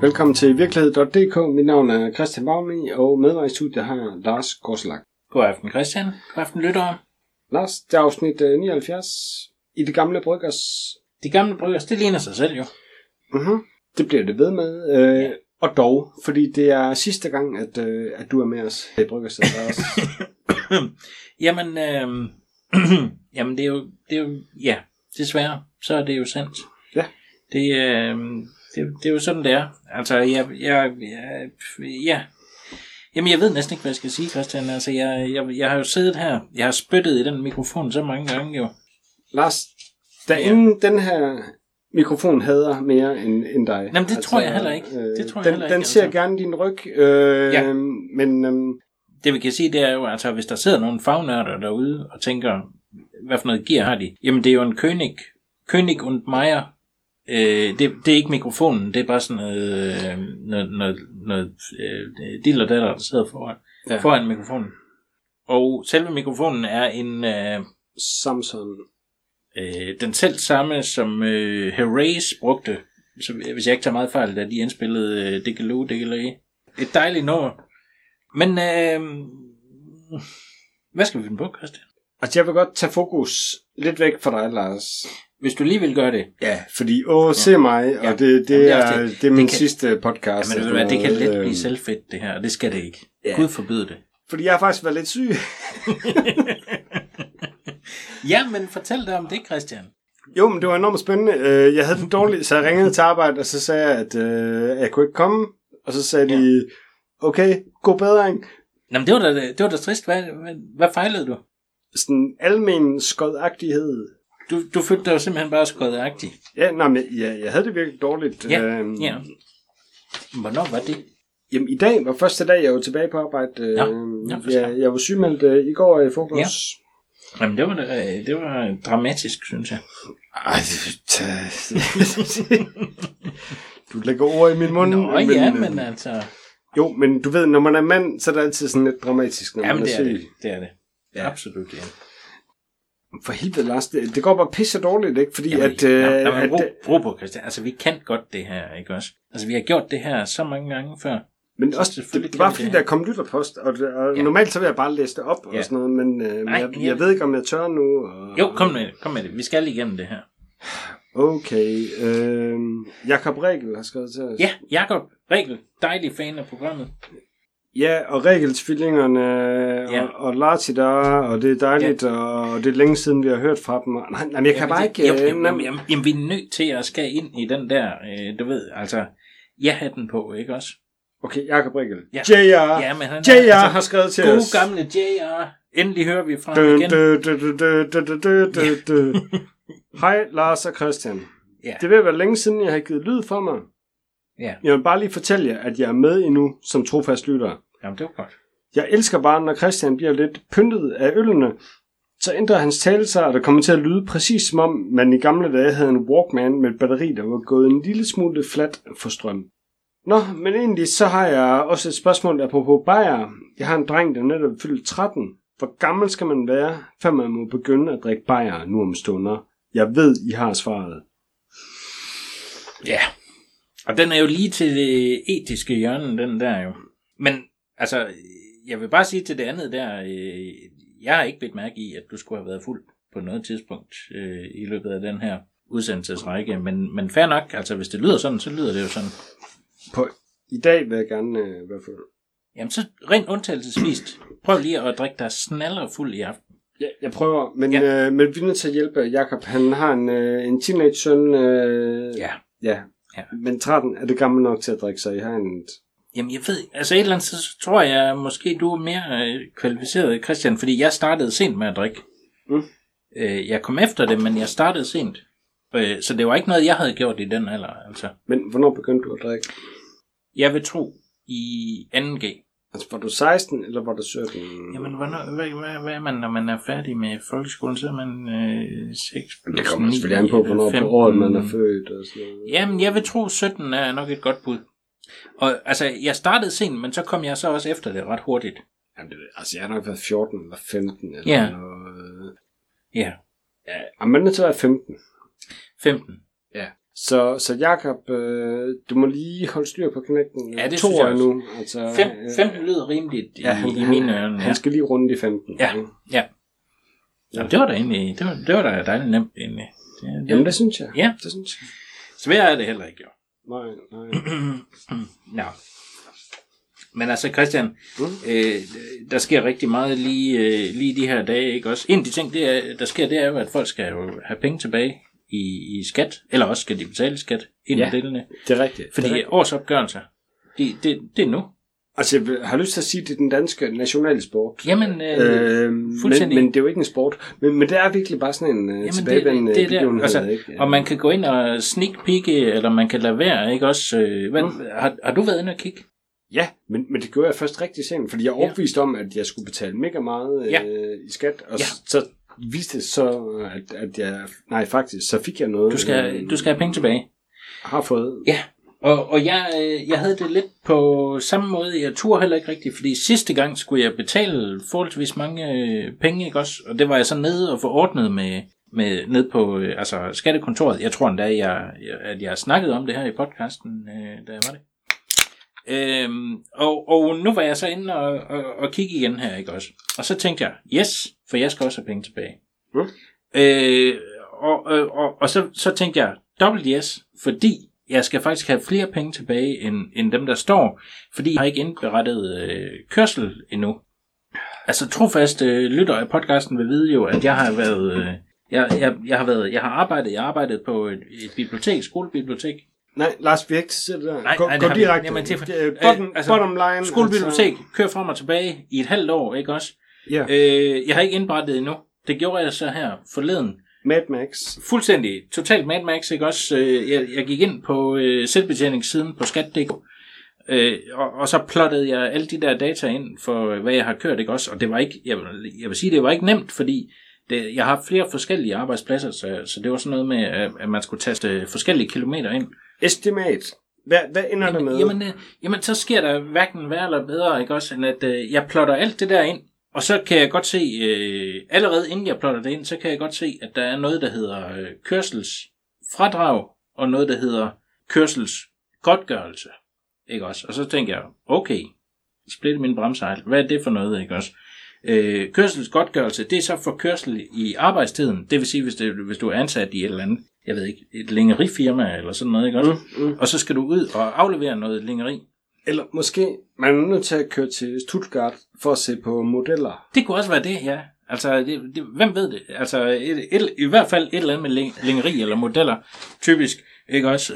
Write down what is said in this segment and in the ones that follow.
Velkommen til virkelighed.dk. Mit navn er Christian Baumi, og med mig i studiet har jeg Lars Gorslak. God aften Christian. God aften lyttere. Lars, det er afsnit 79 i det gamle Bryggers. De gamle Bryggers, det ligner sig selv jo. Det bliver det ved med. Og dog, fordi det er sidste gang, at du er med os i Bryggers. Jamen, jamen det er jo, ja, desværre, så er det jo sandt. Ja. Det er jo sådan, det er. Altså, Jamen, jeg ved næsten ikke, hvad jeg skal sige, Christian. Altså, jeg har jo siddet her. Jeg har spyttet i den mikrofon så mange gange, jo. Lars, inden den her mikrofon hader mere end dig. Jamen, det tror jeg heller ikke. Den ser gerne din ryg. Men det vi kan sige, det er jo, altså, hvis der sidder nogle fagnørder derude og tænker, hvad for noget gear har de? Jamen, det er jo en König und Meyer. Det er ikke mikrofonen, det er bare sådan noget diller der sidder foran mikrofonen. Og selve mikrofonen er en Samsung. Den selv samme som Herreys brugte, så, hvis jeg ikke tager meget fejl, da de indspillede Diggeloo. Et dejligt nummer. Men hvad skal vi finde på, Christian? Altså, jeg vil godt tage fokus lidt væk fra dig, Lars. Hvis du lige vil gøre det. Ja, fordi se mig, og det er min sidste podcast. Ja, men det kan let blive selvfedt, det her, og det skal det ikke. Ja. Gud forbyde det. Fordi jeg har faktisk været lidt syg. Ja, men fortæl dig om det, Christian. Jo, men det var enormt spændende. Jeg havde det dårligt, så jeg ringede til arbejde, og så sagde jeg, at jeg kunne ikke komme. Og så sagde de, okay, god bedring. Jamen, det var da trist. Hvad fejlede du? Sådan almen skodagtighed. Du følte dig jo simpelthen bare skodagtig. Ja, nej, men jeg havde det virkelig dårligt. Ja. Hvornår var det? Jamen, i dag var første dag, jeg var tilbage på arbejde. Jeg var sygemeldt i går i forgårs. Ja. Jamen, det var dramatisk, synes jeg. Ej, du lægger ord i min mund. Men altså... Jo, men du ved, når man er mand, så er det altid sådan lidt dramatisk. Jamen, det er det. Ja. Absolut, ja. For helvede, Lars, det går bare pisse dårligt, ikke? Fordi ro på, Christian. Altså, vi kan godt det her, ikke også? Altså, vi har gjort det her så mange gange før. Men også, det var fordi, der kom lytterpost, og normalt så vil jeg bare læse det op og sådan noget, men jeg ved ikke, om jeg tør nu. Jo, kom med det. Vi skal igennem det her. Okay. Jakob Regel har skrevet til os. Ja, Jakob Regel. Dejlig fan af programmet. Ja, og Regelstvillingerne og Lati der, og det er dejligt, og det er længe siden, vi har hørt fra dem. Nej, jeg kan bare ikke... Jamen, vi er nødt til at skal ind i den der, du ved, altså, jeg har den på, ikke også? Okay, Jakob Regel. Ja. JR. Ja, men han JR har skrevet til os. God gamle JR. Endelig hører vi fra ham igen. Hej, Lars og Christian. Ja. Det vil være længe siden, jeg har givet lyd for mig. Ja. Jeg vil bare lige fortælle jer, at jeg er med endnu som trofast lytter. Jamen, det var godt. Jeg elsker bare, når Christian bliver lidt pyntet af ølene, så ændrer hans tale sig, og det kommer til at lyde præcis som om, man i gamle dage havde en Walkman med et batteri, der var gået en lille smule flat for strøm. Nå, men egentlig så har jeg også et spørgsmål apropos bajer. Jeg har en dreng, der netop fyldt 13. Hvor gammel skal man være, før man må begynde at drikke bajer nu om stunder? Jeg ved, I har svaret. Ja, og den er jo lige til det etiske hjørne, den der jo. Men altså, jeg vil bare sige til det andet der, jeg har ikke bedt mærke i, at du skulle have været fuld på noget tidspunkt i løbet af den her udsendelsesrække. Men fair nok, altså hvis det lyder sådan, så lyder det jo sådan. I dag vil jeg gerne være fuld. Jamen så rent undtagelsesvist, prøv lige at drikke dig snaller fuld i aften. Ja, jeg prøver, men vi er nødt til at hjælpe Jakob. Han har en teenage-søn. Ja. Men 13 er det gammel nok til at drikke sig. Jeg har en... Jamen jeg ved, altså et eller andet, så tror jeg måske du er mere kvalificeret, Christian, fordi jeg startede sent med at drikke. Jeg kom efter det, men jeg startede sent. Så det var ikke noget, jeg havde gjort i den alder, altså. Men hvornår begyndte du at drikke? Jeg vil tro i 2G. Altså var du 16, eller var du 17? Jamen, hvad er man, når man er færdig med folkeskolen? Så er man 6 plus 9. Det kommer selvfølgelig an på, hvornår på året man er født og sådan noget. Jamen, jeg vil tro, 17 er nok et godt bud. Og altså, jeg startede sent, men så kom jeg så også efter det ret hurtigt. Jamen, altså, jeg har nok været 14 eller 15 eller noget. Ja. Ja, men det så er 15. 15. Ja. Så Jakob, du må lige holde styr på knægten. Ja, det 2 synes jeg år også. nu. Altså, 15 lyder rimeligt i mine øjne. Han skal lige runde de 15. Ja. Jamen, det var da egentlig, det var da dejligt nemt egentlig. Jamen, det synes jeg. Ja. Det synes jeg. Svært er det heller ikke, jo. Nej. Nå. Men altså, Christian, der sker rigtig meget lige de her dage, ikke også? En af de ting, der sker, det er jo, at folk skal jo have penge tilbage i skat, eller også skal de betale skat ind i delene. Det er rigtigt. Fordi årsopgørelser, det er nu. Altså, jeg har lyst til at sige, at det er den danske nationale sport. Jamen, fuldstændig. Men det er jo ikke en sport. Men det er virkelig bare sådan en tilbagevendende begivenhed. Altså, ikke? Og man kan gå ind og sneak peeke, eller man kan lade være, ikke også? Har du været inde og kigge? Ja, men det gjorde jeg først rigtig sent, fordi jeg er overbevist om, at jeg skulle betale mega meget i skat, og så viste det så, at jeg... Nej, faktisk, så fik jeg noget. Du skal have penge tilbage. Har fået. Ja, og jeg havde det lidt på samme måde. Jeg turde heller ikke rigtigt, fordi sidste gang skulle jeg betale forholdsvis mange penge, ikke også? Og det var jeg så nede og få ordnet med ned på skattekontoret. Jeg tror endda, at jeg snakkede om det her i podcasten, da jeg var det. Og nu var jeg så inde og kigge igen her, ikke også? Og så tænkte jeg, yes, for jeg skal også have penge tilbage. Og så tænkte jeg, dobbelt yes, fordi jeg skal faktisk have flere penge tilbage, end dem, der står, fordi jeg har ikke indberettet kørsel endnu. Altså trofaste lytter af podcasten vil vide jo, at jeg har været... Jeg har arbejdet på et bibliotek, skolebibliotek. Nej, Lars, vi har ikke set det der. Nej, gå direkte. Jamen, bottom line. Skolebibliotek, kører frem og tilbage i et halvt år, ikke også? Ja. Jeg har ikke indberettet endnu. Det gjorde jeg så her forleden. Mad Max. Fuldstændig. Totalt Mad Max, ikke også? Jeg gik ind på selvbetjeningssiden på skat.dk, og så plottede jeg alle de der data ind for, hvad jeg har kørt, ikke også? Og det var ikke, jeg vil sige, det var ikke nemt, fordi jeg har haft flere forskellige arbejdspladser, så det var sådan noget med, at man skulle taste forskellige kilometer ind. Estimat. Hvad ender det med? Jamen, så sker der hverken værre eller bedre, ikke også, end at jeg plotter alt det der ind, og så kan jeg godt se, allerede inden jeg plotter det ind, så kan jeg godt se, at der er noget, der hedder kørselsfradrag, og noget, der hedder kørselsgodtgørelse, ikke også? Og så tænker jeg, okay, splitte min bremsejl, hvad er det for noget, ikke også? Kørselsgodtgørelse, det er så for kørsel i arbejdstiden, det vil sige, hvis du er ansat i et eller andet, jeg ved ikke, et lingerifirma eller sådan noget, ikke også? Og så skal du ud og aflevere noget lingeri. Eller måske man er nødt til at køre til Stuttgart for at se på modeller. Det kunne også være det, ja. Altså, hvem ved det? Altså, i hvert fald et eller andet med lingeri eller modeller, typisk, ikke også?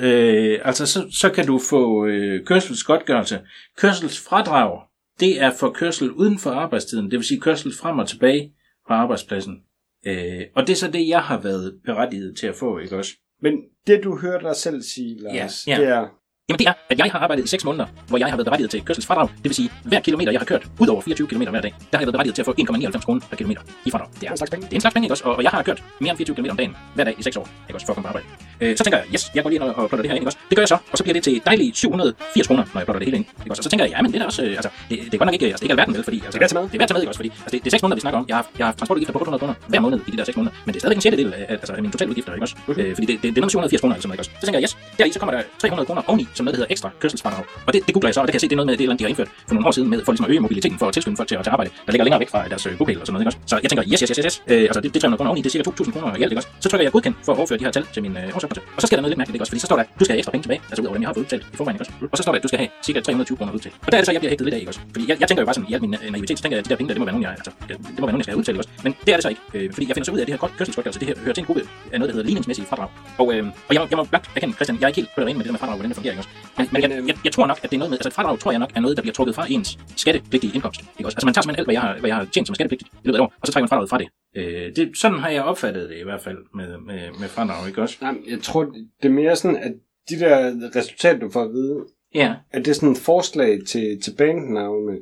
Så kan du få kørselsgodtgørelse. Kørselsfradrag, det er for kørsel uden for arbejdstiden, det vil sige kørsel frem og tilbage fra arbejdspladsen. Og det er så det, jeg har været berettiget til at få, ikke også? Men det, du hører dig selv sige, Lars, det er... Jamen det er, at jeg har arbejdet i 6 måneder, hvor jeg har været berettiget til kørselsfradrag. Det vil sige, hver kilometer, jeg har kørt, ud over 24 km hver dag, der har jeg været berettiget til at få 1,99 kroner per kilometer i fradrag. Det er en slags penge. Det er en slags penge, ikke også? Og jeg har kørt mere end 24 km om dagen, hver dag i 6 år, ikke også, for at komme på arbejde. Så tænker jeg, yes, jeg går lige ind og plotter det her ind, ikke også? Det gør jeg så, og så bliver det til dejlige 780 kroner, når jeg plotter det hele ind, ikke også? Og så tænker jeg, ja, men det er også, det er godt nok ikke, det er ikke alverden vel, fordi det er værd til med, ikke også? Fordi det er 6 måneder, vi snakker om. Jeg har haft transportudgifter på 800 kroner hver måned i de der 6 måneder, men det er stadig en sjettedel af mine totale udgifter, ikke også? Fordi det er noget 780 kroner, altså, ikke også? Så tænker jeg, yes, deri så kommer der 300 kroner oveni, som noget, der hedder ekstra kørselsfradrag. Og det googler jeg så, og det kan jeg se, det er noget med det land, de har indført for nogle år siden, med for ligesom at øge mobiliteten, for at tilskynde folk til at arbejde, der ligger længere væk fra deres bopæl og sådan noget, ikke også? Så jeg tænker, yes. Altså det 300 kroner oveni, det er cirka 2.000 kroner i alt, ikke også? Så trykker jeg godkendt for at overføre de her tal til min årsopgørelse. Og så sker der noget lidt mærkeligt, ikke også? Fordi så står der, du skal have ekstra penge tilbage, altså ud over dem, jeg har fået udbetalt i forvejen, ikke også? Og så står der, at du skal have cirka 320 kroner udbetalt. Og der er det så, jeg bliver hægtet lidt af, ikke også? Fordi jeg tænker jo bare sådan, i al min naivitet, så tænker jeg, at de der penge der, det må være nogen, det må være nogen, jeg skal have udbetalt, ikke også? Men det er det så ikke, fordi jeg finder så ud af, at det her kørselsgodtgørelse, det her hører til en gruppe af noget, der hedder ligningsmæssige fradrag. Og jeg må blankt erkende, Christian, jeg er ikke helt på det rene med det der med fradrag, hvordan det fungerer, ikke også? Men jeg tror nok, at det er noget med, altså et fradrag tror jeg nok er noget, der bliver trukket fra ens skattepligtige indkomst, ikke også? Altså man tager simpelthen alt, hvad jeg har tjent som skattepligtigt i løbet af et år, og så trækker man fradraget fra det. Sådan har jeg opfattet det i hvert fald med fradrag, ikke også? Nej, jeg tror, det er mere sådan, at de der resultater, du får at vide, at det er sådan et forslag til bandnavne.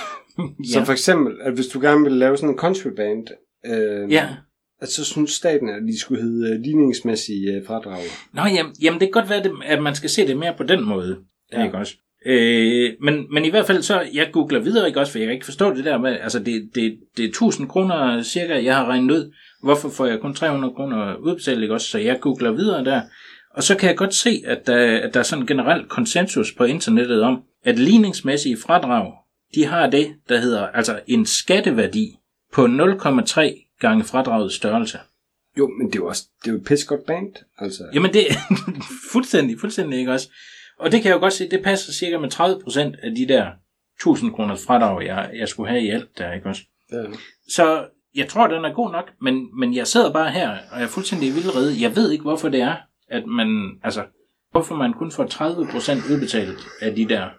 Så for eksempel, at hvis du gerne vil lave sådan en country band, at så synes staten, at de skulle hedde ligningsmæssige fradrag. Nå, jamen det kan godt være, at man skal se det mere på den måde, ikke også? Men i hvert fald så, jeg googler videre, ikke også, for jeg kan ikke forstå det der med, altså det er 1000 kroner cirka, jeg har regnet ud, hvorfor får jeg kun 300 kroner udbetalt, ikke også, så jeg googler videre der, Og så kan jeg godt se, at der er sådan en generel konsensus på internettet om, at ligningsmæssige fradrag, de har det, der hedder altså en skatteværdi på 0,3 gange fradragets størrelse. Jo, men det er jo et pissegodt band. Altså. Jamen det er fuldstændig ikke også. Og det kan jeg jo godt se, det passer cirka med 30% af de der 1000 kroners fradrag, jeg skulle have i alt der, ikke også? Ja. Så jeg tror, den er god nok, men jeg sidder bare her, og jeg er fuldstændig vildrede. Jeg ved ikke, hvorfor det er, at hvorfor man kun får 30% udbetalt af de der,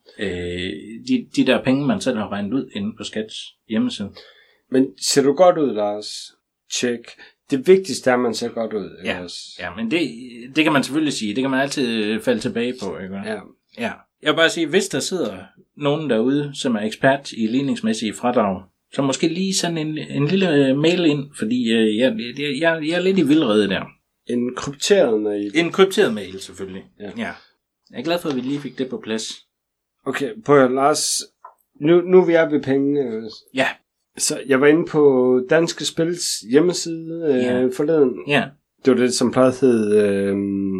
de der penge, man selv har regnet ud inde på Skats hjemmeside. Men ser du godt ud, Lars? Tjek. Det vigtigste er, at man ser godt ud. Ja, men det kan man selvfølgelig sige. Det kan man altid falde tilbage på, ikke? Ja. Jeg vil bare sige, hvis der sidder nogen derude, som er ekspert i ligningsmæssige fradrag, så måske lige sådan en lille mail ind, fordi jeg er lidt i vildrede der. En krypteret mail? En krypteret mail, selvfølgelig. Ja. Jeg er glad for, at vi lige fik det på plads. Okay, prøv Lars. Nu er vi ved pengene. Ja. Så jeg var inde på Danske Spils hjemmeside forleden. Ja. Det var det, som plejede at hedde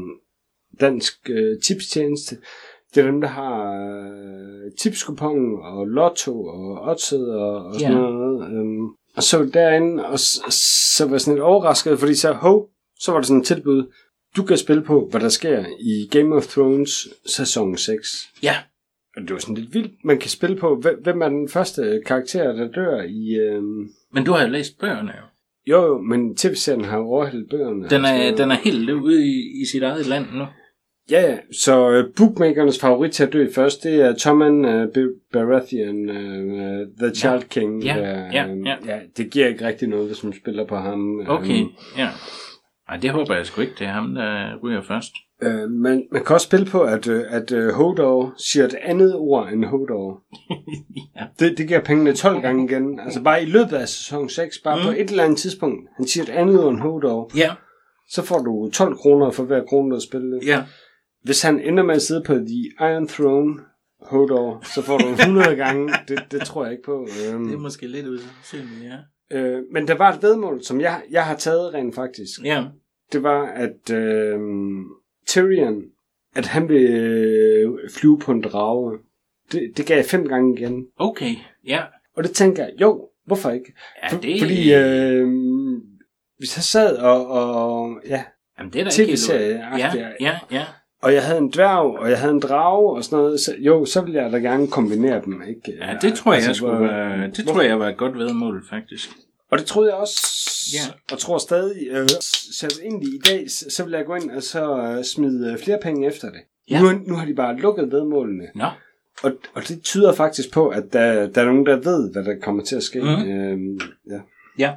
Dansk Tipstjeneste. Det er dem, der har tipskupon og lotto og oddset og sådan noget. Og så derinde, og så var jeg sådan lidt overrasket, fordi så var der sådan et tilbud. Du kan spille på, hvad der sker i Game of Thrones sæson 6. Ja. Og det var sådan lidt vildt. Man kan spille på, hvem er den første karakter, der dør i... Men du har jo læst bøgerne jo. Jo, men tv-serien har jo overhældt bøgerne. Den er helt ude i sit eget land nu. Ja, så bookmakernes favorit til at dø først, det er Tommen Baratheon, The Child King. Ja, det giver ikke rigtig noget, hvis man spiller på ham. Okay, ja. Ej, det håber jeg sgu ikke. Det er ham, der ryger først. Men man kan også spille på, at Hodor siger et andet ord end Hodor. Ja. Det giver pengene 12 gange igen. Altså bare i løbet af sæson 6, bare på et eller andet tidspunkt. Han siger et andet ord end Hodor. Ja. Så får du 12 kroner for hver krone, der spiller. Ja. Hvis han ender med at sidde på The Iron Throne, Hodor, så får du 100 gange. Det tror jeg ikke på. Det er måske lidt usandsynligt, ja. Men der var et vedmål, som jeg har taget rent faktisk. Ja. Det var, at Tyrion, at han vil flyve på en drage. Det gav jeg 5 gange igen. Okay, ja. Og det tænker jeg, jo, hvorfor ikke? Ja, det... Fordi hvis jeg sad og jamen, det er da ikke ja. Og jeg havde en dværg, og jeg havde en drage og sådan noget, så ville jeg da gerne kombinere dem, ikke? Ja, det tror jeg tror jeg var et godt vedmål, faktisk. Og det troede jeg også, og tror stadig, så egentlig i dag, så vil jeg gå ind og så smide flere penge efter det. Ja. Nu har de bare lukket vedmålene. Nå. Og det tyder faktisk på, at der er nogen, der ved, hvad der kommer til at ske. Ja.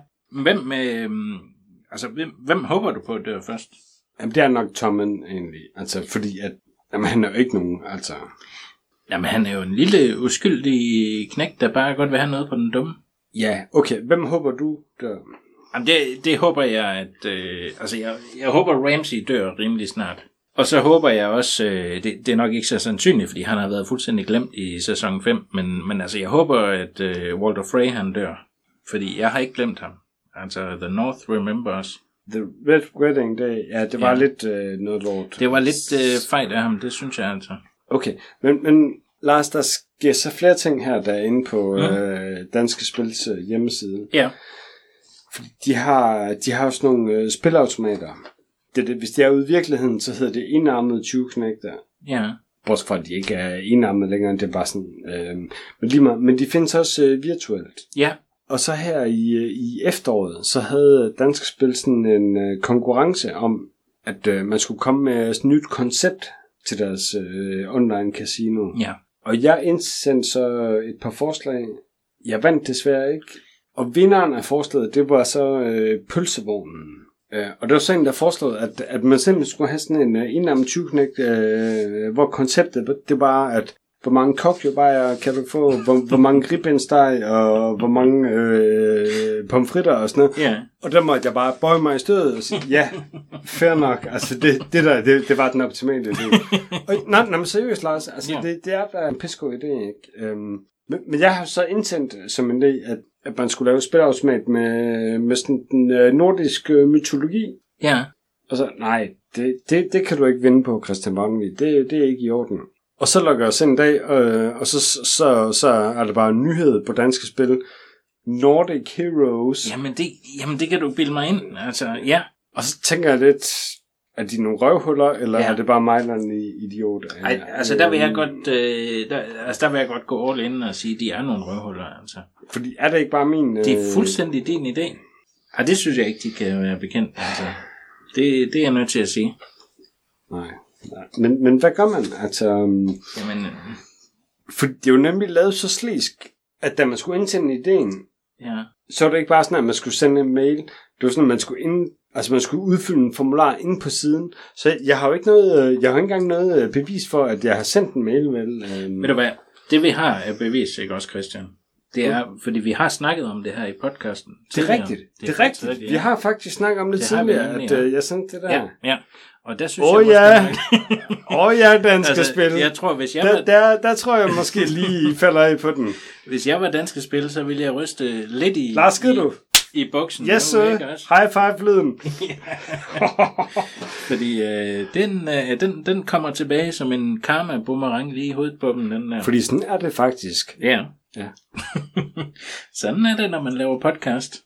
Hvem håber du på at dør først? Jamen, det er nok Tommen egentlig. Altså, fordi at han er jo ikke nogen, altså... Jamen, han er jo en lille uskyldig knægt, der bare godt vil have noget på den dumme. Ja, okay. Hvem håber du dør? Jamen, det håber jeg, at... jeg håber, Ramsay dør rimelig snart. Og så håber jeg også... det er nok ikke så sandsynligt, fordi han har været fuldstændig glemt i sæson 5. Men altså, jeg håber, at Walder Frey, han dør. Fordi jeg har ikke glemt ham. Altså, The North Remembers. The Red Wedding Day, det var lidt noget lort. Det var lidt fejl af ham, det synes jeg altså. Okay, men Lars, der sker så flere ting her, der er inde på Danske Spils hjemmeside. Ja. Fordi de har også nogle spilautomater. Hvis det er ude i virkeligheden, så hedder det enarmede 20-knægter. Ja. Bortset fra, at de ikke er enarmede længere, det er bare sådan... men de findes også virtuelt. Ja. Og så her i efteråret, så havde Danske Spil sådan en konkurrence om, at man skulle komme med et nyt koncept til deres online casino. Ja. Og jeg indsendte så et par forslag. Jeg vandt desværre ikke. Og vinderen af forslaget, det var så pølsevognen. Og det var sådan, der foreslået, at man simpelthen skulle have sådan en enarmet 20-knægt, hvor konceptet, det var, at hvor mange kokjobajer kan du få, hvor mange ribbensteg, og hvor mange pomfritter og sådan noget. Yeah. Og der måtte jeg bare bøje mig i stødet og sige, ja, fair nok. Altså det var den optimale idé. Nej, men seriøst, Lars, altså det er da en pissegod idé, ikke? Men jeg har så indsendt som en idé, at man skulle lave spilautomat med sådan den nordiske mytologi. Ja. Og så, nej, Det kan du ikke vinde på, Christian Barnevig. Det er ikke i orden. Og så logger jeg os en dag, og så er der bare en nyhed på danske spil. Nordic Heroes. Jamen det kan du bilde mig ind. Altså, ja. Og så tænker jeg lidt, er de nogle røvhuller, eller er det bare mig, der er en idiot? Ej, altså der vil jeg godt, der vil jeg godt gå all in og sige, at de er nogle røvhuller. Altså. Fordi er det ikke bare min... Det er fuldstændig din idé. Ej, det synes jeg ikke, de kan være bekendt. Altså, det er jeg nødt til at sige. Nej. Men hvad gør man? Altså, jamen, for det er jo nemlig lavet så slisk, at da man skulle indsende ideen, så var det ikke bare sådan, at man skulle sende en mail. Det var sådan, at man skulle udfylde en formular inde på siden. Så jeg har jo ikke engang noget bevis for, at jeg har sendt en mail. Ved du hvad? Det vi har er bevis, ikke også, Christian? Det er, fordi vi har snakket om det her i podcasten. Det er rigtigt. Det er rigtigt. Vi har faktisk snakket om det tidligere, at jeg sendte det der. Ja. Og der synes jeg måske... danske spil. Jeg tror, hvis jeg der tror jeg måske lige falder af på den. Hvis jeg var danske spil, så ville jeg ryste lidt i... Lars, skid du? I boksen. Yes, sir. High five-lyden. Fordi den kommer tilbage som en karma-boomerang lige i hovedet på dem. Den der. Fordi sådan er det faktisk. Ja. Sådan er det, når man laver podcast.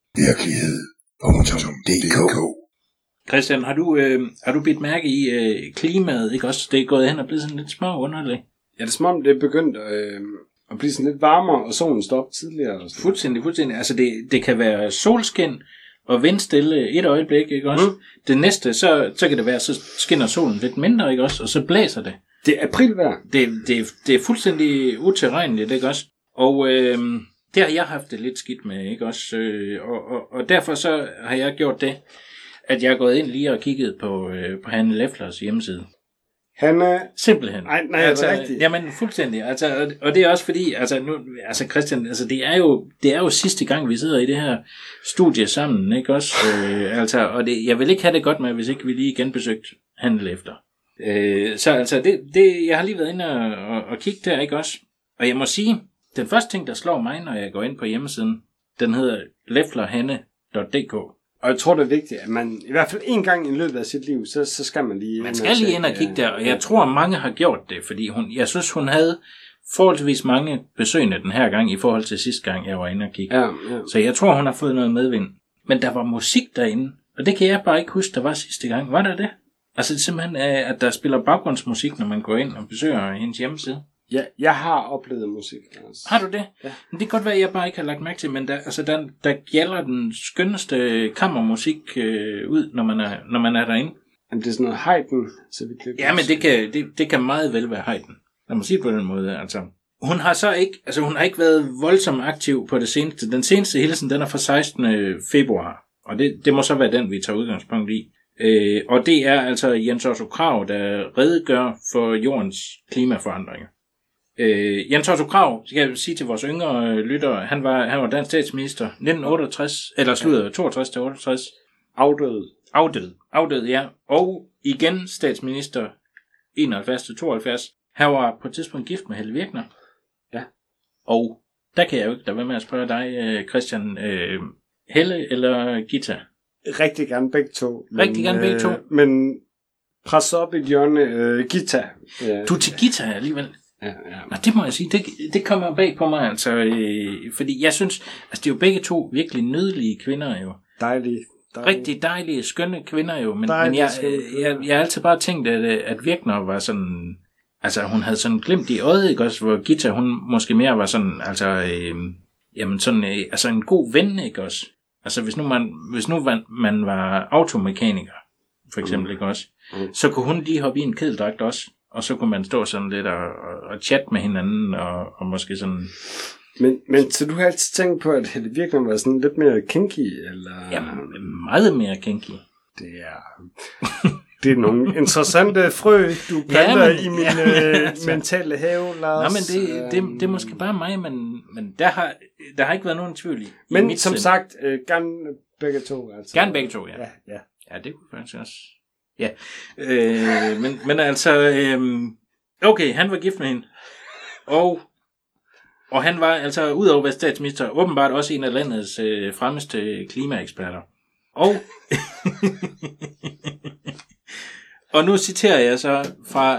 Virkelighed.dk. Christian, har du bidt mærke i klimaet, ikke også? Det er gået hen og blevet sådan lidt små underligt. Ja, det er som om, det er begyndt at blive sådan lidt varmere, og solen står op tidligere. Fuldstændig. Altså, det kan være solskin og vindstille et øjeblik, ikke også? Det næste, så kan det være, så skinner solen lidt mindre, ikke også? Og så blæser det. Det er aprilvejr. Det er fuldstændig utilregneligt, ikke også? Og det har jeg haft det lidt skidt med, ikke også? Og derfor så har jeg gjort det, at jeg er gået ind lige og kigget på Hanne Lefflers hjemmeside. Hanne? Simpelthen. Nej, altså, det er rigtigt. Jamen, fuldstændig. Altså, og det er også fordi, altså Christian, altså det er jo sidste gang, vi sidder i det her studie sammen, ikke også? Og jeg vil ikke have det godt med, hvis ikke vi lige genbesøgt Hanne Leffler. Så altså, jeg har lige været inde og kigge der, ikke også? Og jeg må sige, den første ting, der slår mig, når jeg går ind på hjemmesiden, den hedder lefflerhanne.dk. Og jeg tror, det er vigtigt, at man i hvert fald en gang i løbet af sit liv, så skal man lige... Man skal lige ind og kigge der, og jeg tror, mange har gjort det, fordi jeg synes, hun havde forholdsvis mange besøgende den her gang, i forhold til sidste gang, jeg var inde og kigge. Ja. Så jeg tror, hun har fået noget medvind. Men der var musik derinde, og det kan jeg bare ikke huske, der var sidste gang. Var der det? Altså simpelthen, at der spiller baggrundsmusik, når man går ind og besøger hendes hjemmeside. Ja, jeg har oplevet musik. Altså. Har du det? Ja. Men det kan godt være, at jeg bare ikke har lagt mærke til, men der gælder den skønneste kammermusik ud, når man er derinde. Jamen, det er sådan noget Haydn, så vi kan... Ja, men det kan meget vel være Haydn. Lad mig sige på den måde, altså. Hun har ikke været voldsomt aktiv på det seneste. Den seneste hilsen, den er fra 16. februar, og det må så være den, vi tager udgangspunkt i. Og det er altså Jens Otto Krag, der redegør for jordens klimaforandringer. Jens Otto Krag, skal jeg sige til vores yngre lyttere, han var dansk statsminister 1968, eller slutter 62 til 68. Afdød, ja. Og igen statsminister 71 til 72. Han var på et tidspunkt gift med Helle Virkner. Ja. Og der kan jeg jo ikke lade være med at spørge dig, Christian, Helle eller Gita? Rigtig gerne begge to. Men pres op i et hjørne, Gita. Du er til Gita alligevel? Ja. Nå, det må jeg sige, det kommer bag på mig, altså, fordi jeg synes, altså det er jo begge to virkelig nydelige kvinder jo. Dejlige. Rigtig dejlige, skønne kvinder jo, men jeg har altid bare tænkt, at Virkner var sådan, altså hun havde sådan glimt i øjet, ikke også, hvor Gita, hun måske mere var sådan, altså, altså en god ven, ikke også. Altså hvis nu man var automekaniker, for eksempel, ikke også, så kunne hun lige hoppe i en kedeldragt også. Og så kunne man stå sådan lidt og chatte med hinanden, og måske sådan... Men så du har altid tænkt på, at Helle Virkner var sådan lidt mere kinky, eller... Ja, meget mere kinky. Det er nogle interessante frø, du planter i min mentale have, Lars. Nå, men det er måske bare mig, men der har ikke været nogen tvivl i. Men som sagt, gerne begge to. Altså. Gerne begge to, ja. Ja, det kunne faktisk også... Ja, men altså, okay, han var gift med hende, og han var altså, udover at være statsminister, åbenbart også en af landets fremmeste klimaeksperter. Og nu citerer jeg så fra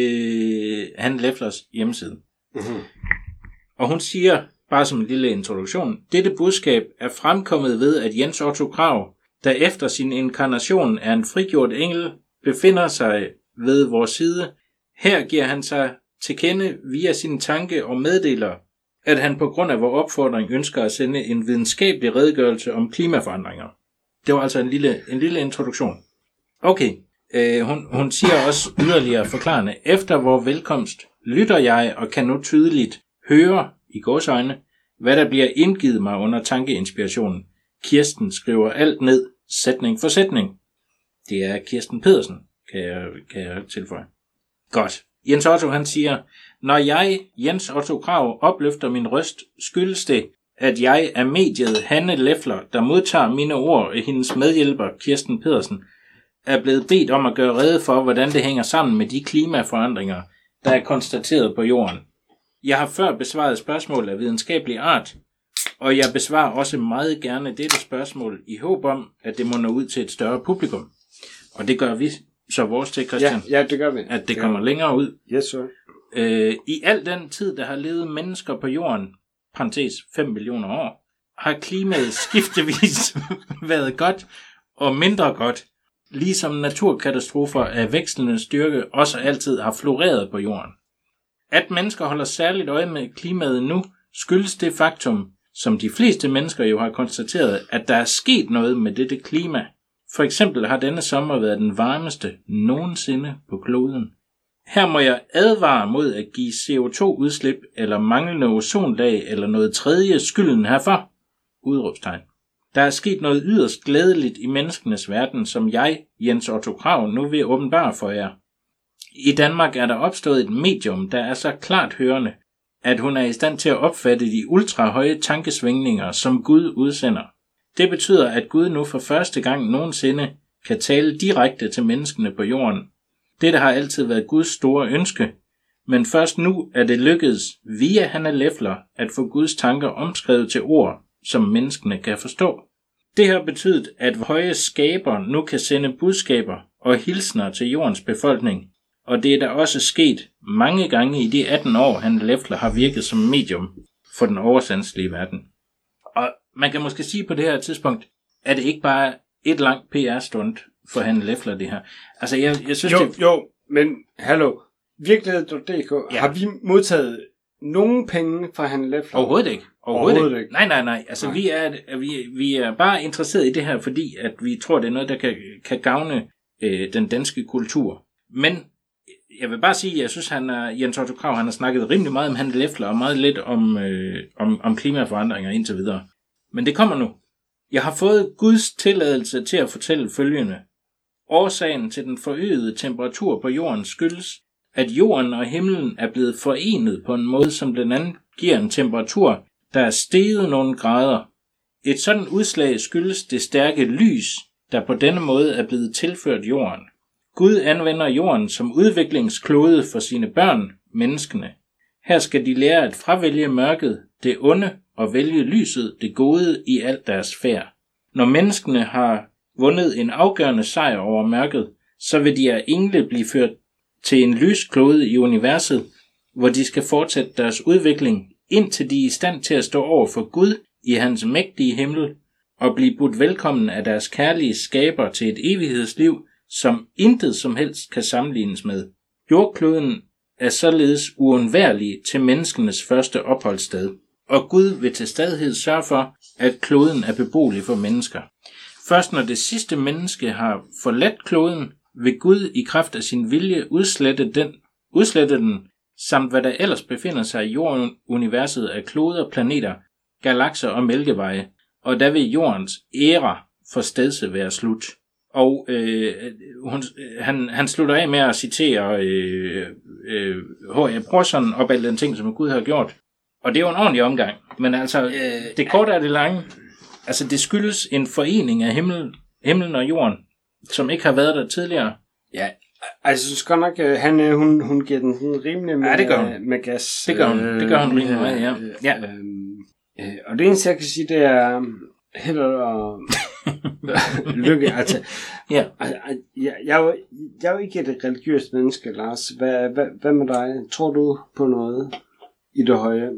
Hanne Lefflers hjemmeside. Mm-hmm. Og hun siger, bare som en lille introduktion, dette budskab er fremkommet ved, at Jens Otto Krag, der efter sin inkarnation er en frigjort engel, befinder sig ved vores side. Her giver han sig til kende via sin tanke og meddeler, at han på grund af vores opfordring ønsker at sende en videnskabelig redegørelse om klimaforandringer. Det var altså en lille introduktion. Okay, hun siger også yderligere forklarende, efter vores velkomst lytter jeg og kan nu tydeligt høre i gåseøjne, hvad der bliver indgivet mig under tankeinspirationen. Kirsten skriver alt ned, sætning for sætning. Det er Kirsten Pedersen, kan jeg tilføje. Godt. Jens Otto, han siger, når jeg, Jens Otto Krag, opløfter min røst, skyldes det, at jeg er mediet Hanne Leffler, der modtager mine ord af hendes medhjælper, Kirsten Pedersen, er blevet bedt om at gøre rede for, hvordan det hænger sammen med de klimaforandringer, der er konstateret på jorden. Jeg har før besvaret spørgsmål af videnskabelig art, og jeg besvarer også meget gerne dette spørgsmål i håb om, at det må nå ud til et større publikum. Og det gør vi så vores til, Christian. Ja, det gør vi. At det kommer længere ud. Yes, sir. I al den tid, der har levet mennesker på jorden, parentes 5 millioner år, har klimaet skiftevis været godt og mindre godt, ligesom naturkatastrofer af vekslende styrke også altid har floreret på jorden. At mennesker holder særligt øje med klimaet nu, skyldes det faktum, som de fleste mennesker jo har konstateret, at der er sket noget med dette klima. For eksempel har denne sommer været den varmeste nogensinde på kloden. Her må jeg advare mod at give CO2-udslip eller manglende ozonlag eller noget tredje skylden herfor. Udråbstegn. Der er sket noget yderst glædeligt i menneskenes verden, som jeg, Jens Otto Krag, nu vil åbenbare for jer. I Danmark er der opstået et medium, der er så klart hørende, at hun er i stand til at opfatte de ultrahøje tankesvingninger, som Gud udsender. Det betyder, at Gud nu for første gang nogensinde kan tale direkte til menneskene på jorden. Dette har altid været Guds store ønske, men først nu er det lykkedes via Hanne Leffler at få Guds tanker omskrevet til ord, som menneskene kan forstå. Det har betydet, at høje skaber nu kan sende budskaber og hilsner til jordens befolkning, og det er da også sket mange gange i de 18 år, Hanne Leffler har virket som medium for den oversandslige verden. Og man kan måske sige på det her tidspunkt, at det ikke bare et langt PR-stunt for Hanne Leffler, det her. Altså, jeg synes, men hallo, virkelighed.dk, ja. Har vi modtaget nogen penge fra Hanne Leffler? Overhovedet ikke. Overhovedet ikke. Nej. Altså, vi er bare interesseret i det her, fordi at vi tror, det er noget, der kan gavne den danske kultur. Men jeg vil bare sige, at jeg synes, Jens Otto Krag, han har snakket rimelig meget om Hanne Leffler og meget lidt om klimaforandringer indtil videre. Men det kommer nu. Jeg har fået Guds tilladelse til at fortælle følgende. Årsagen til den forøgede temperatur på jorden skyldes, at jorden og himlen er blevet forenet på en måde, som blandt andet giver en temperatur, der er steget nogle grader. Et sådan udslag skyldes det stærke lys, der på denne måde er blevet tilført jorden. Gud anvender jorden som udviklingsklode for sine børn, menneskene. Her skal de lære at fravælge mørket, det onde, og vælge lyset, det gode i alt deres færd. Når menneskene har vundet en afgørende sejr over mørket, så vil de af engle blive ført til en lysklode i universet, hvor de skal fortsætte deres udvikling, indtil de er i stand til at stå over for Gud i hans mægtige himmel, og blive budt velkommen af deres kærlige skaber til et evighedsliv, som intet som helst kan sammenlignes med. Jordkloden er således uundværlig til menneskenes første opholdssted, og Gud vil til stadighed sørge for, at kloden er beboelig for mennesker. Først når det sidste menneske har forladt kloden, vil Gud i kraft af sin vilje udslette den, samt hvad der ellers befinder sig i jorduniverset af kloder, planeter, galakser og mælkeveje, og der vil jordens æra for stedse være slut. Og han slutter af med at citere H.A. Brorson op alle den ting, som Gud har gjort. Og det er jo en ordentlig omgang. Men altså, det korte er det lange. Altså, det skyldes en forening af himlen og jorden, som ikke har været der tidligere. Ja, altså, jeg synes godt nok, hun giver den sådan rimelig med gas. Det gør hun rimelig meget, ja. Og det eneste, jeg kan sige, det er held og Lykke, altså... Ja. Jeg er jo ikke et religiøst menneske, Lars. Hvad med dig? Tror du på noget i det høje?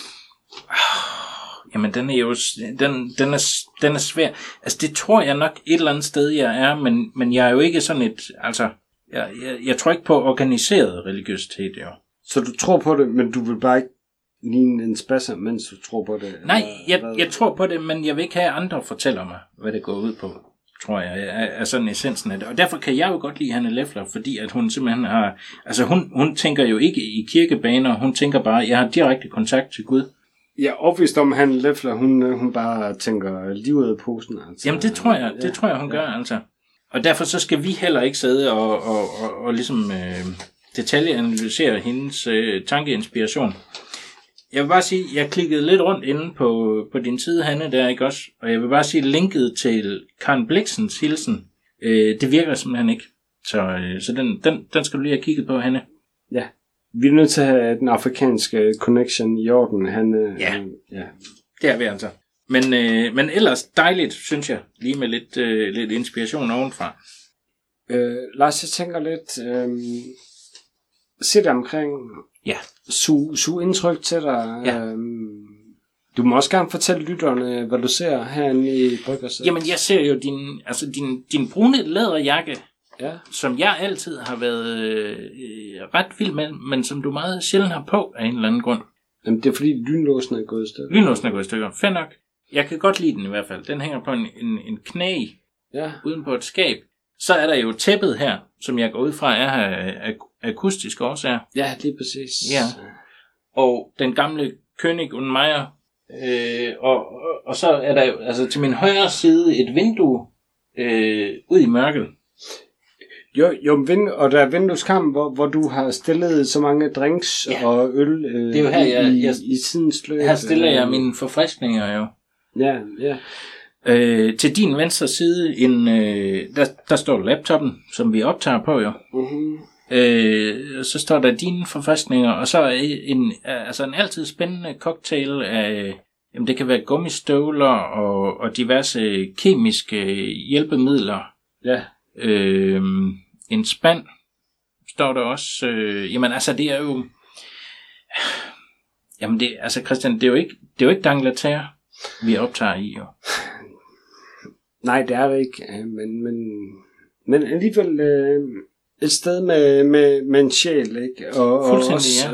Jamen, den er jo... Den er svær. Altså, det tror jeg nok et eller andet sted, jeg er, men jeg er jo ikke sådan et... Altså, jeg tror ikke på organiseret religiøsitet, jo. Så du tror på det, men du vil bare ikke ligne en spasser, mens du tror på det? Nej, jeg tror på det, men jeg vil ikke have andre fortæller mig, hvad det går ud på, tror jeg, er sådan essensen af det. Og derfor kan jeg jo godt lide Hanne Leffler, fordi at hun simpelthen har... Altså, hun tænker jo ikke i kirkebaner, hun tænker bare, jeg har direkte kontakt til Gud. Jeg er overbevist om, Hanne Leffler, hun bare tænker livet af posen. Altså. Jamen, det tror jeg, hun gør, altså. Og derfor så skal vi heller ikke sidde og ligesom detaljeanalysere hendes tankeinspiration. Jeg vil bare sige, jeg klikkede lidt rundt inde på din side, Hanne, der, ikke også? Og jeg vil bare sige, linket til Karen Bliksens hilsen, det virker simpelthen ikke. Så den skal du lige have kigget på, Hanne. Ja, vi er nødt til at have den afrikanske connection i orden, Hanne. Ja. Det er vi altså. Men ellers dejligt, synes jeg, lige med lidt inspiration ovenfra. Lars, jeg tænker lidt, se dig omkring, ja. Suge indtryk til dig. Ja. Du må også gerne fortælle lytterne, hvad du ser herinde i Bryggersæt. Jamen, jeg ser jo din brune læderjakke, ja. Som jeg altid har været ret vild med, men som du meget sjældent har på af en eller anden grund. Jamen, det er fordi lynlåsen er gået i stykker. Lynlåsen er gået i stykker. Fair nok. Jeg kan godt lide den i hvert fald. Den hænger på en knæ uden på et skab. Så er der jo tæppet her, som jeg går ud fra er af akustiske årsager. Ja, lige præcis. Ja. Og den gamle König und Meyer. Og så er der jo altså til min højre side et vindue ud i mørket. Jo, og der er vindueskarmen, hvor du har stillet så mange drinks og øl det er jo her, i tidens løb. Her stiller jeg mine forfriskninger jo. Ja. Til din venstre side, der står laptoppen, som vi optager på jo. Uh-huh. Så står der dine forfriskninger, og så en altid spændende cocktail af, jamen det kan være gummistøvler og diverse kemiske hjælpemidler. Ja. En spand står der også. Jamen altså det er jo, jamen det, altså Christian, det er jo ikke D'Angleterre, vi optager i jo. Nej, det er det ikke, men alligevel et sted med en sjæl, ikke? Og også,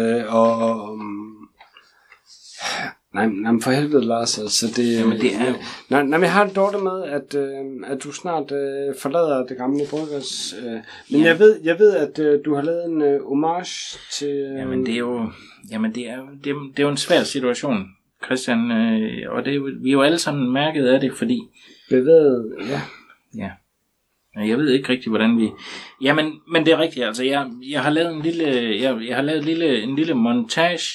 Nej, for helvede, Lars. Altså, Jamen, det er jo... Nej, jeg har det dårligt med, at du snart forlader det gamle Bryggers. Men jeg ved, at du har lavet en homage til... Jamen, det er jo en svær situation, Christian. Og det er jo, vi er jo alle sammen mærket af det, fordi... Bevæget, ja. Ja. Jeg ved ikke rigtig, hvordan vi... Jamen, men det er rigtigt, altså. Jeg har lavet en lille montage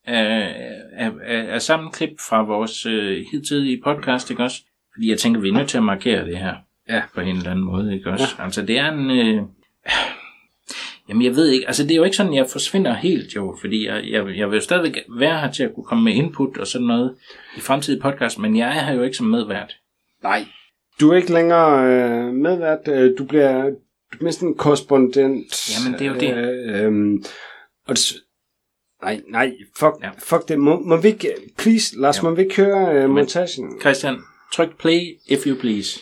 af sammenklip fra vores hidtidige podcast, ikke også? Fordi jeg tænker, vi er nødt til at markere det her på en eller anden måde, ikke også? Ja. Altså, det er en... Jamen, jeg ved ikke, altså det er jo ikke sådan, jeg forsvinder helt jo, fordi jeg vil jo stadigvæk være her til at kunne komme med input og sådan noget i fremtidige podcast, men jeg er her jo ikke som medvært. Nej. Du er ikke længere medvært, du bliver næsten en korrespondent. Jamen, det er jo det. Og det, nej, fuck det. Må vi ikke, please, Lars, må vi ikke høre montagen? Christian, tryk play, if you please.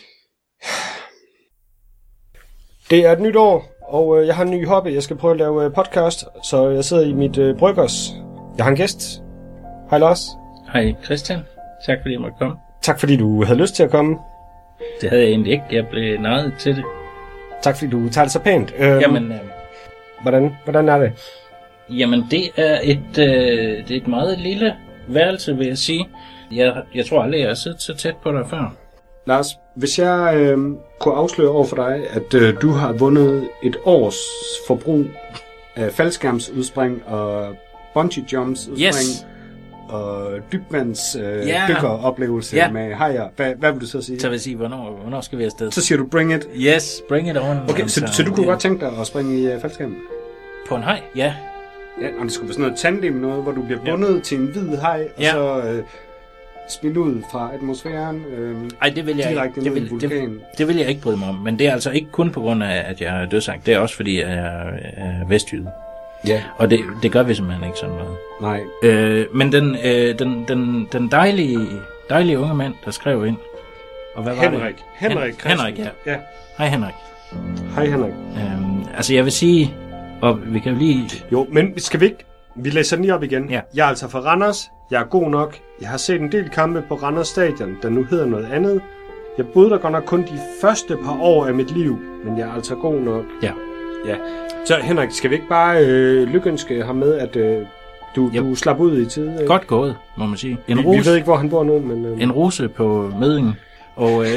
Det er et nyt år, og jeg har en ny hobby. Jeg skal prøve at lave podcast, så jeg sidder i mit Bryggers. Jeg har en gæst. Hej Lars. Hej Christian. Tak fordi jeg måtte komme. Tak fordi du havde lyst til at komme. Det havde jeg egentlig ikke. Jeg blev narret til det. Tak fordi du tager det så pænt. Jamen, hvordan er det? Jamen, det er et meget lille værelse, vil jeg sige. Jeg tror aldrig, jeg har siddet så tæt på dig før. Lars, hvis jeg kunne afsløre over for dig, at du har vundet et års forbrug af faldskærmsudspring og bungee jumps udspring og dybvands dykkeroplevelse med hajer, hvad vil du så sige? Så vil jeg sige, hvornår skal vi afsted? Så siger du bring it. Yes, bring it on. Okay, så du kunne godt tænke dig at springe i faldskærm? På en haj, ja. Ja, og det skulle være sådan noget tandem noget, hvor du bliver bundet til en hvid haj, og så spille ud fra atmosfæren? Ej, det vil jeg direkte ikke. ned i vulkanen? Det vil jeg ikke bryde mig om, men det er altså ikke kun på grund af, at jeg er dødsang. Det er også fordi, jeg er vestjyde. Ja. Og det gør vi simpelthen ikke sådan noget. Nej. Men den dejlige unge mand, der skrev ind. Og hvad var Henrik. det? Henrik, ja. Hej Henrik. Hej Henrik. Altså jeg vil sige, og vi kan jo lige... Jo, men skal vi ikke... Vi læser den lige op igen. Ja. Jeg er altså fra Randers. Jeg er god nok. Jeg har set en del kampe på Randers Stadion, der nu hedder noget andet. Jeg boede der godt nok kun de første par år af mit liv, men jeg er altså god nok. Ja. Ja. Så Henrik, skal vi ikke bare lykønske ham med, at du slap ud i tide? Godt gået, må man sige. Vi ved ikke, hvor han bor nu, men... En rose på Mødingen. Og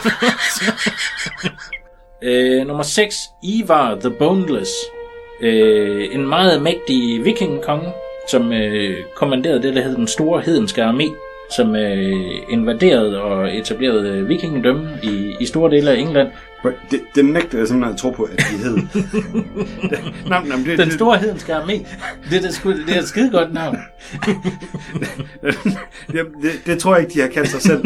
nummer 6, Ivar the Boneless. En meget mægtig vikingkonge, som kommanderede det, der hed den store hedenske armé, som invaderede og etablerede vikingedømme i store dele af England. Det nægter jeg simpelthen at tro på, at de hed. Den store hedenske armé. Det er et skide godt navn. det tror jeg ikke, de har kaldt sig selv.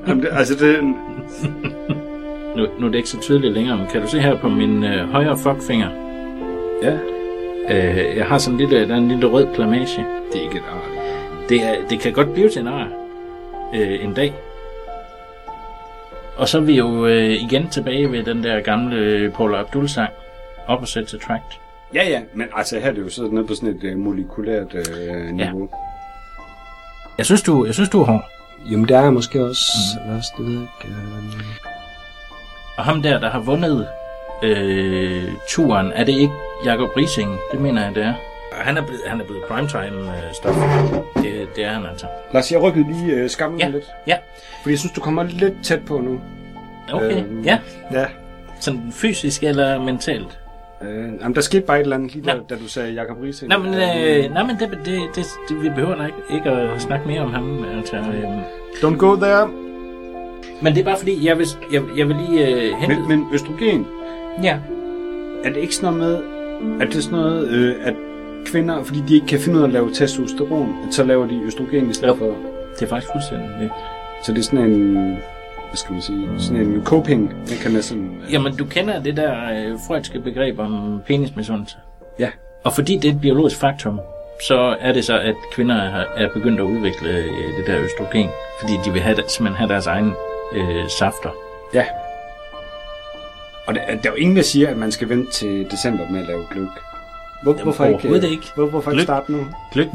Nu er det ikke så tydeligt længere, men kan du se her på min højre fuckfinger? Ja. Jeg har sådan der er en lille rød plamage. Det er ikke et ar. Det kan godt blive til en ar en dag. Og så er vi jo igen tilbage ved den der gamle Paula Abdul-sang, Opposite Attract. Ja, men altså her er det jo sådan nede på sådan et molekylært niveau. Ja. Jeg synes, du er hård. Jamen, der er måske også... det ved jeg ikke... Og ham der har vundet turen, er det ikke Jakob Riising? Det mener jeg, det er. Han er blevet primetime-stof. Det er han altså. Lars, jeg rykkede lige skammen lidt. Ja. Fordi jeg synes, du kommer lidt tæt på nu. Okay, ja. Ja. Sådan fysisk eller mentalt? Jamen, der skete bare et eller andet lige da du sagde Jakob Riising. Nej, men vi behøver ikke at snakke mere om ham. Altså, Don't go there. Men det er bare fordi, jeg vil lige hente... Men østrogen, Ja. er det ikke sådan noget med, at det er sådan noget, at kvinder, fordi de ikke kan finde ud af at lave testosteron, så laver de østrogen i stedet for? Det er faktisk fuldstændig det. Så det er sådan en, hvad skal man sige, sådan en coping-mekanisme. Jamen, du kender det der freudske begreb om penismisundelse. Ja. Og fordi det er et biologisk faktum, så er det så, at kvinder er begyndt at udvikle det der østrogen, fordi de vil simpelthen have deres egen safter. Ja. Og der er jo ingen, der siger, at man skal vente til december med at lave gløgg. Hvorfor ikke? Hvorfor ikke starte nu?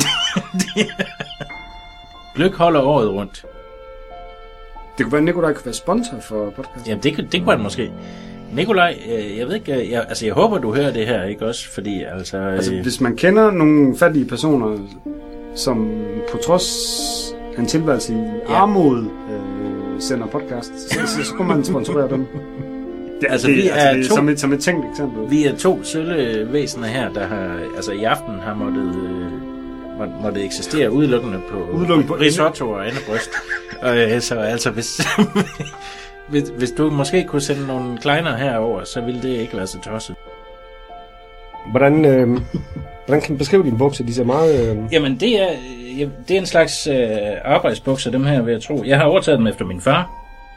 Gløgg holder året rundt. Det kunne være, at Nikolaj kunne være sponsor for podcasten. Jamen, det kunne det måske. Nikolaj, jeg ved ikke, jeg håber, du hører det her, ikke også? Fordi altså hvis man kender nogle fattige personer, som på trods af en tilværelse i armod sender podcast, så kunne man sponsorere dem. Vi er som et tænkt eksempel. Vi er 2 sølle væsener her, der har, altså i aften har måtte eksistere udelukkende på risotto og andet bryst. Så altså hvis du måske kunne sende nogle kleiner herover, så ville det ikke være så tosset. Hvordan kan man beskrive dine bukser? De ser meget... Jamen, det er en slags arbejdsbukser, dem her, vil jeg tro. Jeg har overtaget dem efter min far.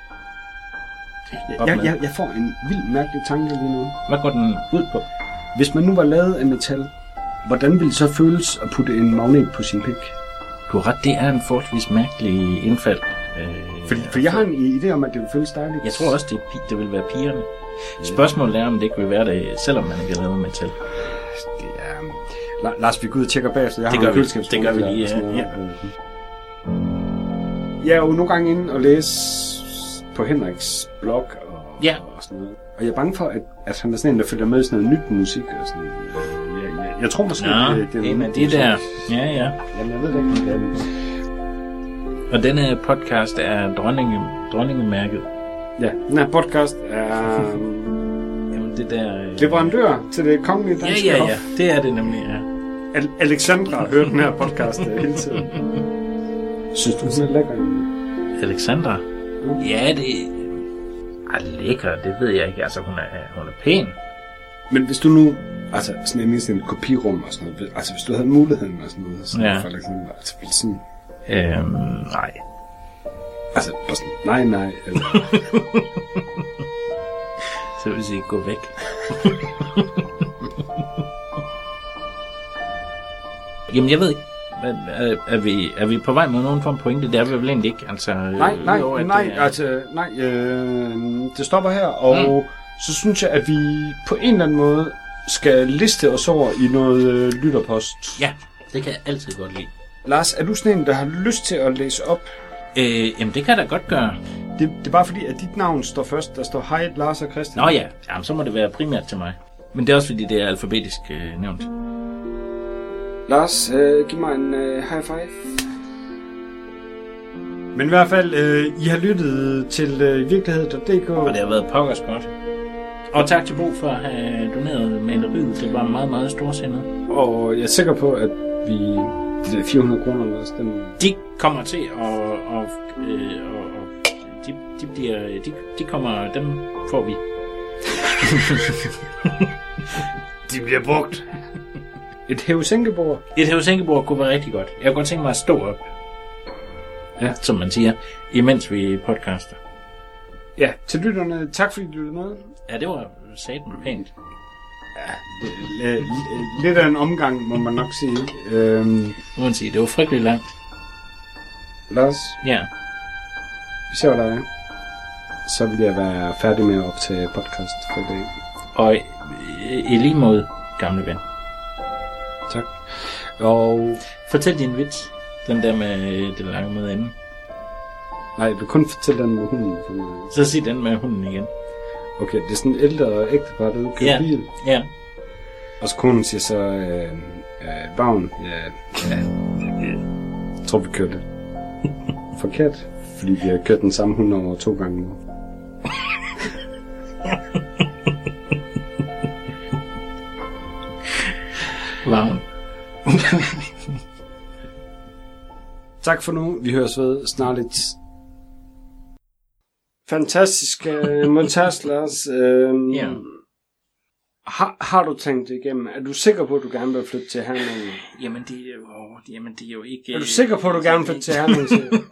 Jeg får en vild mærkelig tanke lige nu. Hvad går den ud på? Hvis man nu var lavet af metal, hvordan ville det så føles at putte en magnet på sin pik? Du har ret, det er en forholdsvis mærkelig indfald. For jeg har en idé om, at det vil føles dejligt. Jeg tror også, det vil være pigerne. Spørgsmålet er, om det ikke vil være det, selvom man ikke har lavet metal. Lars, vi går ud og tjekker bagefter. Det gør vi lige, ja. Jeg er jo nogle gange inde og læse på Henriks blog og sådan noget. Og jeg er bange for, at han er sådan en, der følger med i sådan noget nyt musik og sådan noget. Jeg tror måske, det er en af de der. Ja. Jamen, jeg ved det ikke. Og denne podcast er dronningemærket. Ja, den her podcast er... Jamen, det der... leverandør til det kongelige danske hof. Ja, det er det nemlig, ja. Alexandra hører den her podcast hele tiden. Synes du, den er lækker? Alexandra? Ja, det er lækker, det ved jeg ikke. Altså, hun er pæn. Men hvis du nu, altså sådan en kopirum og sådan noget, altså hvis du havde muligheden og sådan noget, så for Alexandra, altså sådan... Nej. Altså, bare sådan, nej. Eller... Så vil sige, gå væk. Jamen, jeg ved ikke. Er vi på vej mod nogen form pointe? Det er vi vel egentlig ikke. Altså, nej, det stopper her, og så synes jeg, at vi på en eller anden måde skal liste os over i noget lytterpost. Ja, det kan jeg altid godt lide. Lars, er du sådan en, der har lyst til at læse op? Jamen, det kan jeg da godt gøre. Det er bare fordi, at dit navn står først. Der står hej, Lars og Christian. Nå ja, jamen, så må det være primært til mig. Men det er også fordi, det er alfabetisk nævnt. Lars, giv mig en high five. Men i hvert fald, I har lyttet til virkelighed.dk. Og det har været pokkers godt. Og tak til Bo for at have doneret maleriet. Det var meget, meget storsindet. Og jeg er sikker på, at vi... De der 400 kroner også, dem... De kommer til de kommer, dem får vi. De bliver brugt. Et hævesænkebord. Et hævesænkebord kunne være rigtig godt. Jeg kunne godt tænke mig at stå op. Ja, som man siger, imens vi podcaster. Ja, til lytterne, tak fordi du lyttede med. Ja, det var satme pænt. Ja, lidt af en omgang, må man nok sige. Må man sige, det var frygteligt langt. Lars? Ja. Hvis jeg var dig, så ville jeg være færdig med at optage podcast for i dag. Og i lige måde, gamle ven. Tak. Og... Fortæl din vits. Den der med det lange med enden. Nej, jeg vil kun fortælle den med hunden for mig. Så sig den med hunden igen. Okay, det er sådan en ældre ægtepar, der kører bil. Ja. Og så konen siger så, Vagn, jeg tror vi kørte det forkert, fordi vi har kørt den samme hund over 2 gange nu. Vagn. Tak for nu. Vi høres ved snarligt. Fantastisk montage, Lars. Ja. Har du tænkt det igennem? Er du sikker på, at du gerne vil flytte til Herning? Jamen, det er jo ikke... Er du sikker på, at du gerne vil flytte til Herning?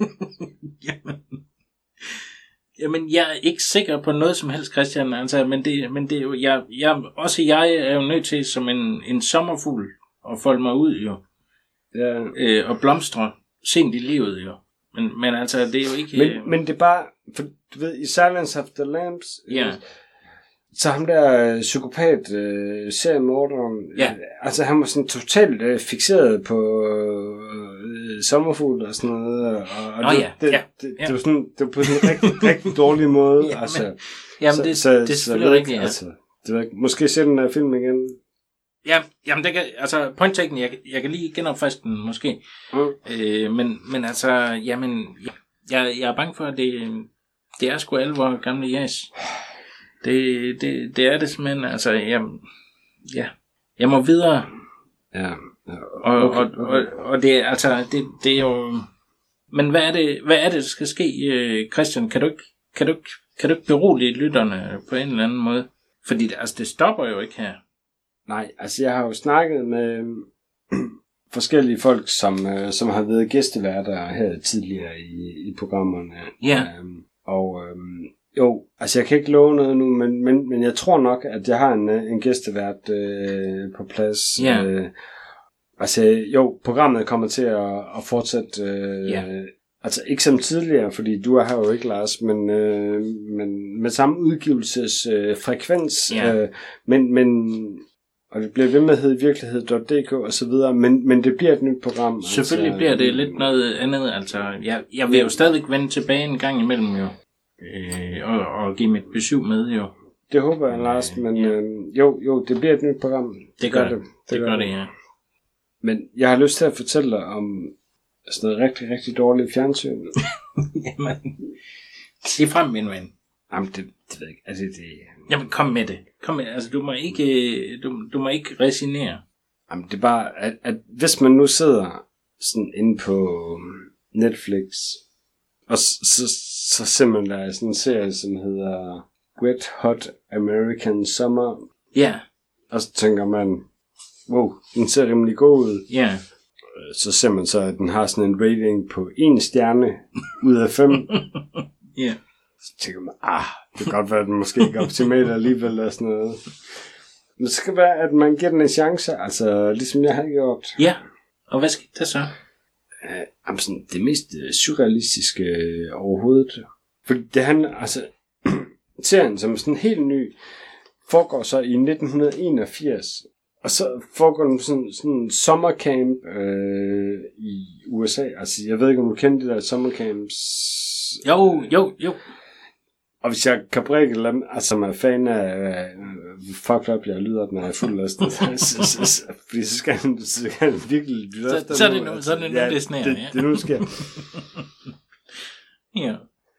Jamen, jeg er ikke sikker på noget som helst, Christian. Altså, men det er jo... Jeg er jo nødt til som en sommerfugl at folde mig ud, jo. Ja. Og blomstre sent i livet, jo. Men altså, det er jo ikke... Men det er bare... For, du ved, i Silence of the Lambs... Ja. Så ham der psykopat seriemorderen, altså han var sådan totalt fixeret på sommerfugl og sådan noget, og det var sådan, det var på sådan en rigtig dårlig måde. Ja, altså, jamen det er selvfølgelig rigtigt, ja. Altså, det var, måske se den her film igen. Ja, jamen det kan, altså point taken, jeg kan lige genopfriske den måske, men altså, jamen, jeg er bange for, at det er sgu alvor gamle jas. Det er det simpelthen, altså, jeg må videre. Ja. Og det er, altså, det er jo, men hvad er det, der skal ske, Christian? Kan du ikke berolige lytterne på en eller anden måde? Fordi altså, det stopper jo ikke her. Nej, altså jeg har jo snakket med forskellige folk, som har været gæsteværter her tidligere i programmerne. Ja. Jo, altså jeg kan ikke love noget nu, men jeg tror nok, at jeg har en gæstevært på plads. Ja. Altså jo, programmet kommer til at fortsætte, altså ikke som tidligere, fordi du er her jo ikke, Lars, men med samme udgivelsesfrekvens, men og det bliver ved med at hedde virkelighed.dk og så videre, men det bliver et nyt program. Selvfølgelig altså, bliver det lidt noget andet, altså jeg vil jo stadig vende tilbage en gang imellem jo. Og give mit besøg med, jo. Det håber jeg, Lars, men jo, det bliver et nyt program. Det gør det, ja. Men jeg har lyst til at fortælle dig om sådan noget rigtig, rigtig dårligt fjernsyn. Jamen, sig frem, min ven. Jamen, det ved jeg ikke. Altså, Jamen, kom med det. Altså, du må ikke resignere. Jamen, det er bare, at hvis man nu sidder sådan inde på Netflix, og så simpelthen der er sådan en serie, som hedder Wet Hot American Summer. Ja. Og så tænker man, wow, den ser rimelig god ud. Ja. så ser man så, at den har sådan en rating på 1 stjerne ud af 5. Ja. Så tænker man, det kan godt være, at den måske ikke er optimalt alligevel, eller sådan noget. Men det skal være, at man giver den en chance, altså ligesom jeg har gjort. Ja, og hvad skete der så? Sådan, det mest surrealistiske overhovedet. Fordi det handler, altså, serien som sådan helt ny, foregår så i 1981. Og så foregår den sådan en sommercamp i USA. Altså, jeg ved ikke, om du kender de der sommercamps. Jo. Og hvis jeg kan brække et eller andet, altså som er fan af fucked up, jeg lyder, når jeg er fuld af sted. Fordi så skal han virkelig lytte efter. Så er det nu, det sneer. Ja. Det nu sker. Ja.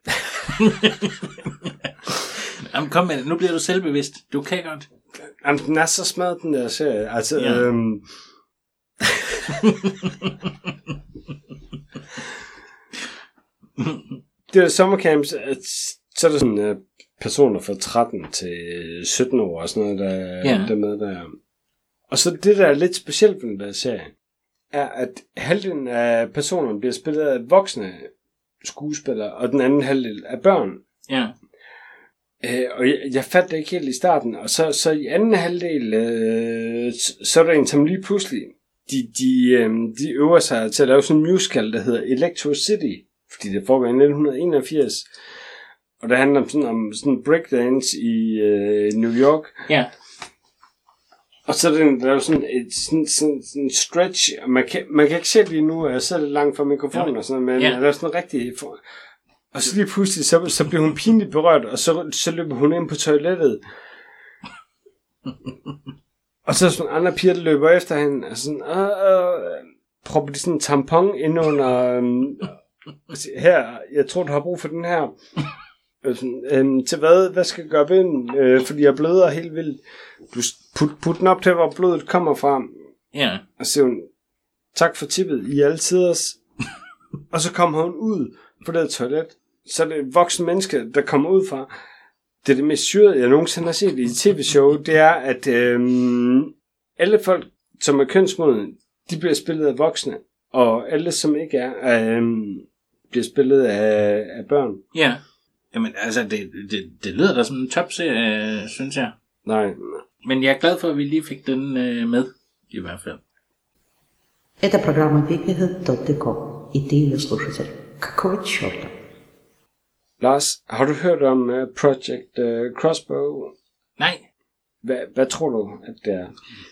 Jamen kom med det, nu bliver du selvbevidst. Du kan godt. Jamen, den er så smadret, den der serie. Altså, ja. Det er sommercamps, så er der sådan personer fra 13 til 17 år og sådan noget, der med der. Og så det, der er lidt specielt ved den der serie, er, at halvdelen af personerne bliver spillet af voksne skuespillere, og den anden halvdel af børn. Ja. Og jeg fandt det ikke helt i starten, og så i anden halvdel, så er der en, som lige pludselig, de øver sig til at lave sådan en musical, der hedder Electricity, fordi det foregår i 1981, og det handler om sådan breakdance i New York. Ja. Og så er der jo sådan et stretch, og man kan ikke se det lige nu, jeg sidder lidt langt fra mikrofonen og sådan, men der er sådan rigtig... Og så lige pludselig, så bliver hun pinligt berørt, og så løber hun ind på toilettet. Og så er sådan andre piger, der løber efter hende, og sådan, propper de sådan en tampon ind under, her, jeg tror, du har brug for den her. Til hvad skal jeg gøre ved den? Fordi jeg bløder helt vildt. Du put den op til, hvor blodet kommer fra. Ja. Og så siger hun, tak for tippet i alle tiders. Og så kommer hun ud på det toilet. Så er det et voksen menneske, der kommer ud fra. Det er det mest syrede, jeg nogensinde har set i tv-show. Det er, at alle folk, som er kønsmodne, de bliver spillet af voksne. Og alle, som ikke er, bliver spillet af børn. Ja. Jamen, altså, det lyder da som en topserie, synes jeg. Nej. Men jeg er glad for, at vi lige fik den med, i hvert fald. Это программа Викихэд.com. И ты ее слушатель. Какого черта? Lars, har du hørt om Project Crossbow? Nej. Hvad tror du, at det er?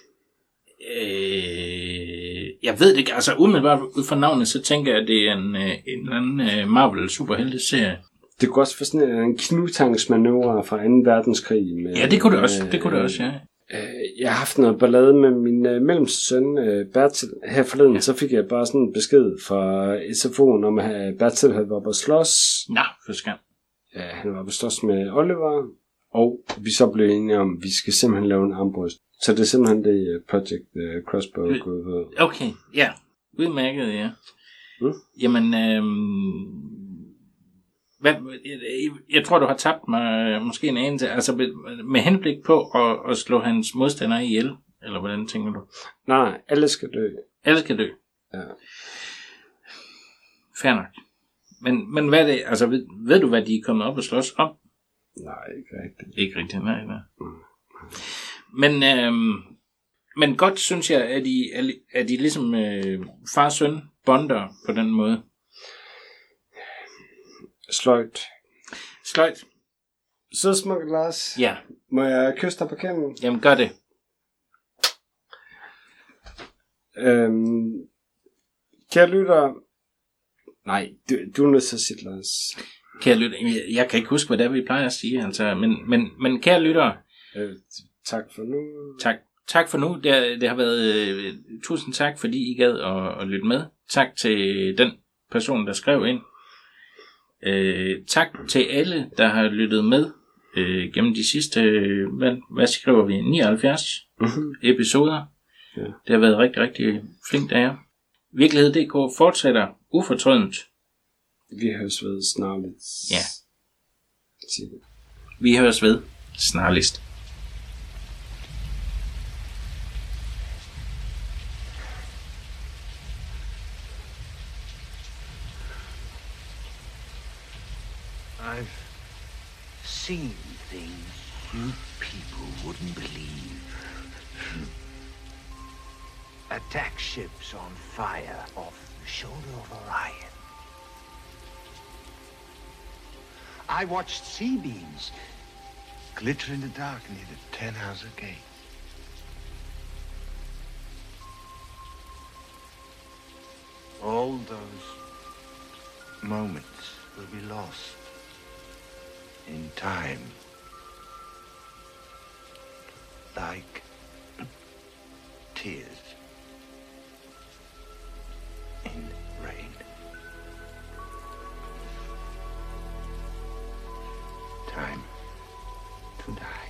Jeg ved det ikke. Altså, umiddelbart ud fra navnet, så tænker jeg, at det er en eller anden Marvel superhelteserie. Det kunne også være sådan en knivtangsmanøvre fra 2. verdenskrig. Med, ja, det kunne det også. Det kunne det også, ja. Jeg har haft noget ballade med min mellemste søn, Bertil. Her forleden, så fik jeg bare sådan en besked fra SFO'en om, at Bertil havde været på slås. Nå, for skam. Ja, han var på slås med Oliver, og vi så blev enige om, at vi skal simpelthen lave en armbryst. Så det er simpelthen det Project Crossbow går ud på. Okay, ja. Udmærket, ja. Jamen, jeg tror, du har tabt mig måske en anelse, altså med henblik på at slå hans modstandere ihjel, eller hvordan tænker du? Nej, alle skal dø. Alle skal dø? Ja. Fair nok. Men hvad er det, altså ved du, hvad de er kommet op og slås om? Nej, ikke rigtigt. Ikke rigtigt, nej. Men godt synes jeg, at de ligesom far og søn bonder på den måde. Sløjt. Så smukt, Lars. Ja. Må jeg kysse dig på kænden? Jamen, gør det. Kære lytter... Nej, du er nødt til at sige, Lars. Kære lytter, jeg kan ikke huske, hvad det er, vi plejer at sige, altså, men kære lytter... tak for nu. Tak for nu. Det har været... tusind tak, fordi I gad at lytte med. Tak til den person, der skrev ind. Tak til alle, der har lyttet med gennem de sidste, hvad skriver vi, 79 episoder. Ja. Det har været rigtig, rigtig flinkt af jer. Virkelighed.dk fortsætter ufortrødent. Vi høres ved snarligt. Ja. Vi høres ved snarligst. people wouldn't believe. Attack ships on fire off the shoulder of Orion. I watched C-beams glitter in the dark near the Tannhauser Gate. All those moments will be lost in time, like tears in rain. Time to die.